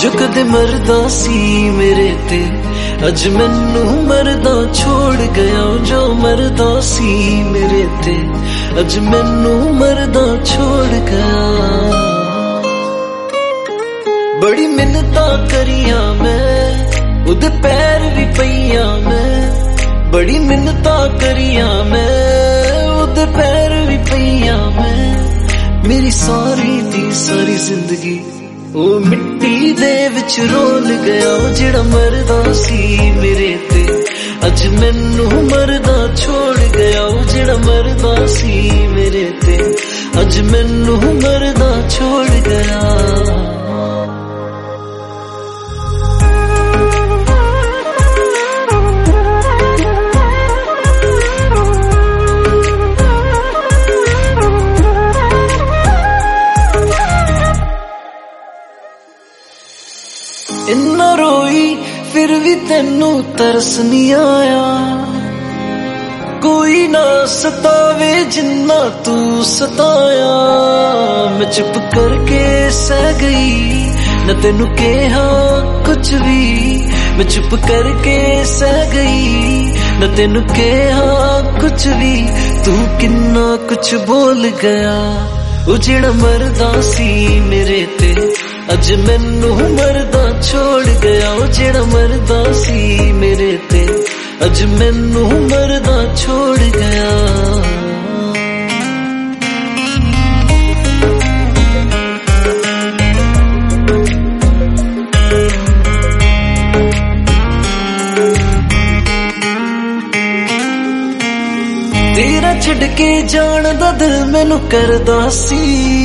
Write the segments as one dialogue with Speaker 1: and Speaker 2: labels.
Speaker 1: जो कदे मरदा सी मेरे ते अज मैनू मरदा छोड़ गया। जो मरदा सी मेरे ते अज मैनू मरदा छोड़ गया। बड़ी मिन्नतां करियां मैं उदे पैर भी पईयां मैं। बड़ी मिन्नतां करियां मैं उदे पैर भी पईयां मैं। मेरी सारी दी सारी जिंदगी ओ मिट्टी दे विच रोल गया। जेड़ा मरदा सी मेरे ते अज मैनू मरदा छोड़ गया। जेड़ा मरदा सी मेरे ते अज मैनू मरदा छोड़ गया। इन्ना रोई फिर भी तेनू तरस नहीं आया। कोई ना सतावे जिन्ना तू सताया। मैं चुप करके सह गई न तेनू कहा कुछ भी। मैं चुप करके सह गई न तेनू कहा कुछ भी। तू किन्ना कुछ बोल गया। ओ जेड़ा मरदा सी मेरे ते अज मैनू मरदा छोड़ गया। ओ जेड़ा मरदा सी मेरे ते अज मैनू मरदा छोड़ गया। तेरा छड़ के जान दा दिल मैनू करदा सी।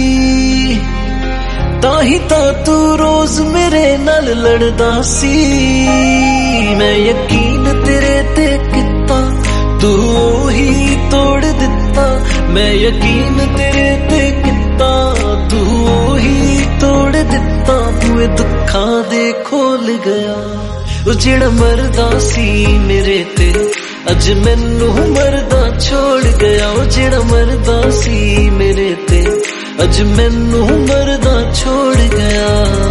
Speaker 1: ताही ता तू रोज मेरे नाल लड़दा सी। मैं यकीन तेरे ते किता तू ही तोड़ दिता। मैं यकीन तेरे ते किता तू ही तोड़ दिता। तू दुखां दे खोल गया। ओ जेड़ा मरदा सी मेरे ते अज मैनू मरदा छोड़ गया। ओ जेड़ा मरदा सी मेरे ते अज मैनू मरदा छोड़ गया।